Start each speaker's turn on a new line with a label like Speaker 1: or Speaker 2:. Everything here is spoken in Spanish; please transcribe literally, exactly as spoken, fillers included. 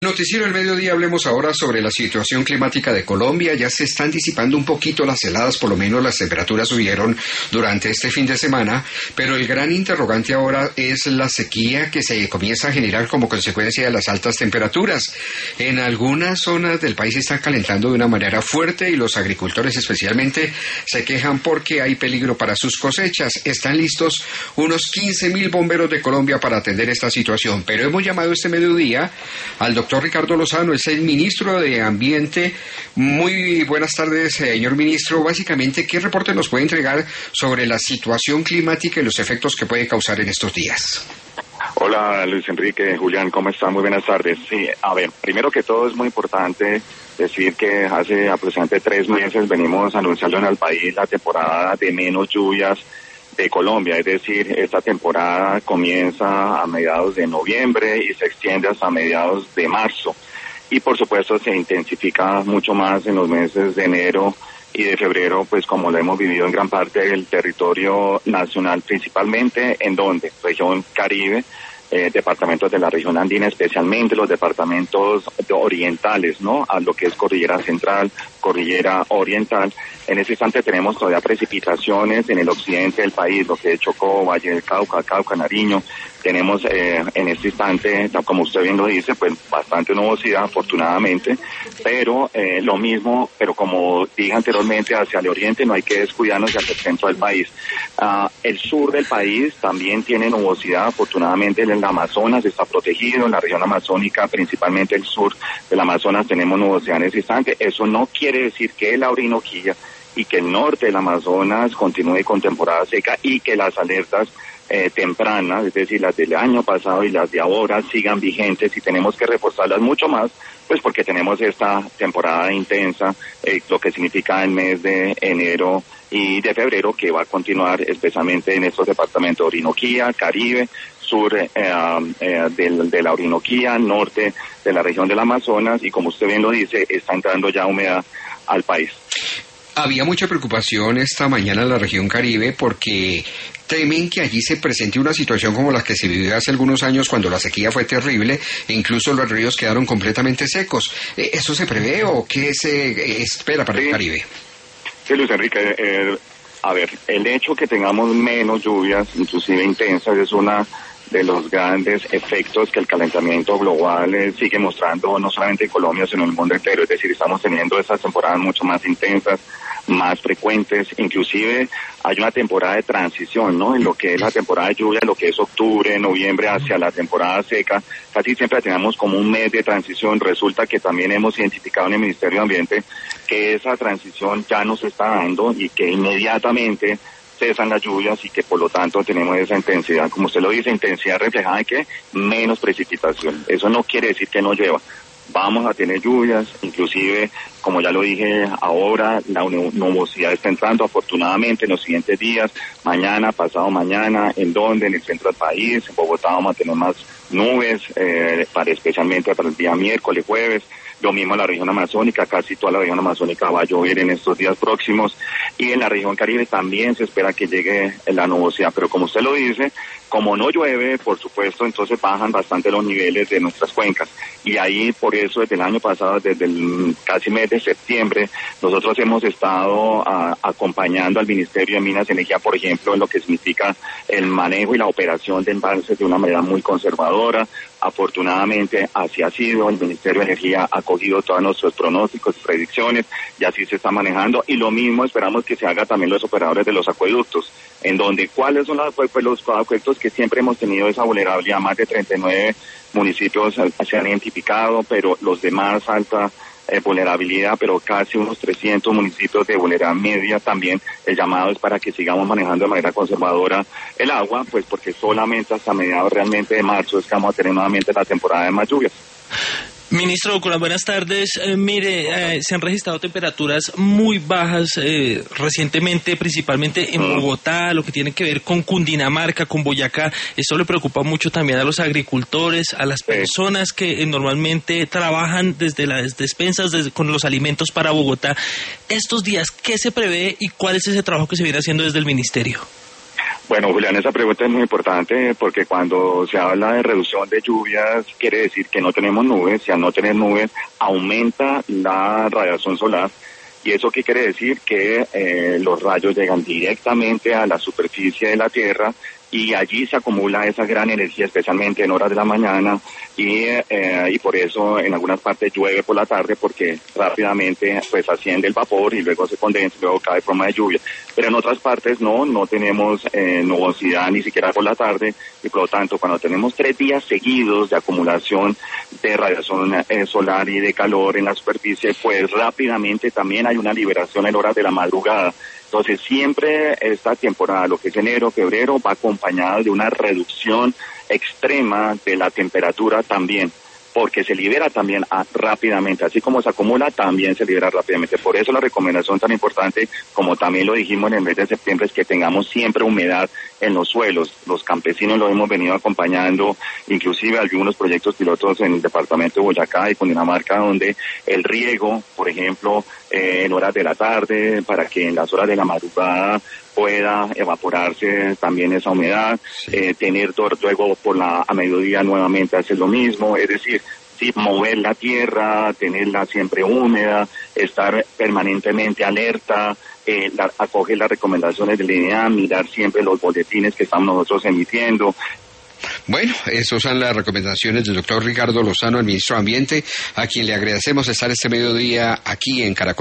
Speaker 1: Noticiero del Mediodía, hablemos ahora sobre la situación climática de Colombia. Ya se están disipando un poquito las heladas, por lo menos las temperaturas subieron durante este fin de semana, pero el gran interrogante ahora es la sequía que se comienza a generar como consecuencia de las altas temperaturas. En algunas zonas del país se están calentando de una manera fuerte y los agricultores especialmente se quejan porque hay peligro para sus cosechas. Están listos unos quince mil bomberos de Colombia para atender esta situación, pero hemos llamado este mediodía al doctor Ricardo Lozano, es el ministro de Ambiente. Muy buenas tardes, señor ministro. Básicamente, ¿qué reporte nos puede entregar sobre la situación climática y los efectos que puede causar en estos días?
Speaker 2: Hola, Luis Enrique, Julián, ¿cómo están? Muy buenas tardes. Sí, a ver, primero que todo es muy importante decir que hace aproximadamente tres meses venimos anunciando en el país la temporada de menos lluvias de Colombia, es decir, esta temporada comienza a mediados de noviembre y se extiende hasta mediados de marzo. Y por supuesto se intensifica mucho más en los meses de enero y de febrero, pues como lo hemos vivido en gran parte del territorio nacional, principalmente en donde, región Caribe, eh, departamentos de la región andina, especialmente los departamentos orientales, ¿no? A lo que es Cordillera Central, Cordillera Oriental. En ese instante tenemos todavía precipitaciones en el occidente del país, lo que es Chocó, Valle del Cauca, Cauca, Nariño. Tenemos eh, en este instante, como usted bien lo dice, pues bastante nubosidad, afortunadamente, pero eh, lo mismo, pero como dije anteriormente, hacia el oriente no hay que descuidarnos hacia el centro del país. Uh, el sur del país también tiene nubosidad, afortunadamente en el Amazonas está protegido, en la región amazónica, principalmente el sur del Amazonas, tenemos nubosidad en ese instante. Eso no quiere decir que la Orinoquía y que el norte del Amazonas continúe con temporada seca y que las alertas Eh, tempranas, es decir, las del año pasado y las de ahora sigan vigentes y tenemos que reforzarlas mucho más, pues porque tenemos esta temporada intensa, eh, lo que significa el mes de enero y de febrero, que va a continuar especialmente en estos departamentos de Orinoquía, Caribe, sur eh, eh, del, de la Orinoquía, norte de la región del Amazonas, y como usted bien lo dice, está entrando ya humedad al país.
Speaker 1: Había mucha preocupación esta mañana en la región Caribe porque temen que allí se presente una situación como la que se vivió hace algunos años cuando la sequía fue terrible e incluso los ríos quedaron completamente secos. ¿Eso se prevé o qué se espera para sí. el Caribe?
Speaker 2: Sí, Luis Enrique, eh, a ver, el hecho que tengamos menos lluvias, inclusive intensas, es una de los grandes efectos que el calentamiento global eh, sigue mostrando, no solamente en Colombia, sino en el mundo entero. Es decir, estamos teniendo estas temporadas mucho más intensas, más frecuentes, inclusive hay una temporada de transición, ¿no? En lo que es la temporada de lluvia, lo que es octubre, noviembre, hacia la temporada seca, casi siempre tenemos como un mes de transición. Resulta que también hemos identificado en el Ministerio de Ambiente que esa transición ya nos está dando y que inmediatamente cesan las lluvias y que por lo tanto tenemos esa intensidad, como usted lo dice, intensidad reflejada en que menos precipitación. Eso no quiere decir que no llueva. Vamos a tener lluvias, inclusive, como ya lo dije ahora, la nubosidad está entrando afortunadamente en los siguientes días, mañana, pasado mañana, en donde, en el centro del país, en Bogotá vamos a tener más nubes, eh, para especialmente para el día miércoles, jueves. Lo mismo en la región amazónica, casi toda la región amazónica va a llover en estos días próximos, y en la región Caribe también se espera que llegue la nubosidad, pero como usted lo dice, como no llueve, por supuesto, entonces bajan bastante los niveles de nuestras cuencas, y ahí por eso desde el año pasado, desde el casi mes de septiembre, nosotros hemos estado a, acompañando al Ministerio de Minas y Energía, por ejemplo, en lo que significa el manejo y la operación de embalses de una manera muy conservadora. Afortunadamente así ha sido, el Ministerio de Energía ha cogido todos nuestros pronósticos, predicciones, y así se está manejando, y lo mismo esperamos que se haga también los operadores de los acueductos, en donde cuáles son los, pues, los acueductos que siempre hemos tenido esa vulnerabilidad. Más de treinta y nueve municipios se han identificado, pero los de más alta eh, vulnerabilidad, pero casi unos trescientos municipios de vulnerabilidad media también. El llamado es para que sigamos manejando de manera conservadora el agua, pues porque solamente hasta mediados realmente de marzo es que vamos a tener nuevamente la temporada de más lluvias.
Speaker 3: Ministro, buenas tardes. Eh, mire, eh, se han registrado temperaturas muy bajas eh, recientemente, principalmente en Bogotá, lo que tiene que ver con Cundinamarca, con Boyacá. Esto le preocupa mucho también a los agricultores, a las personas que eh, normalmente trabajan desde las despensas, desde, con los alimentos para Bogotá. Estos días, ¿qué se prevé y cuál es ese trabajo que se viene haciendo desde el Ministerio?
Speaker 2: Bueno, Julián, esa pregunta es muy importante porque cuando se habla de reducción de lluvias, quiere decir que no tenemos nubes, y al no tener nubes aumenta la radiación solar. ¿Y eso qué quiere decir? Que eh, los rayos llegan directamente a la superficie de la Tierra y allí se acumula esa gran energía, especialmente en horas de la mañana, y, eh, y por eso en algunas partes llueve por la tarde, porque rápidamente pues asciende el vapor y luego se condensa y luego cae forma de lluvia. Pero en otras partes no, no tenemos eh, nubosidad ni siquiera por la tarde, y por lo tanto cuando tenemos tres días seguidos de acumulación de radiación eh, solar y de calor en la superficie, pues rápidamente también hay una liberación en horas de la madrugada. Entonces siempre esta temporada, lo que es enero, febrero, va acompañada de una reducción extrema de la temperatura también, porque se libera también a, rápidamente, así como se acumula, también se libera rápidamente. Por eso la recomendación tan importante, como también lo dijimos en el mes de septiembre, es que tengamos siempre humedad en los suelos. Los campesinos lo hemos venido acompañando, inclusive algunos proyectos pilotos en el departamento de Boyacá y Cundinamarca, donde el riego, por ejemplo, eh, en horas de la tarde, para que en las horas de la madrugada pueda evaporarse también esa humedad, sí. eh, tener luego por la a mediodía nuevamente hacer lo mismo, es decir, sí, mover la tierra, tenerla siempre húmeda, estar permanentemente alerta, eh, la, acoger las recomendaciones del I N E A, mirar siempre los boletines que estamos nosotros emitiendo.
Speaker 1: Bueno, esas son las recomendaciones del doctor Ricardo Lozano, el ministro de Ambiente, a quien le agradecemos estar este mediodía aquí en Caracol.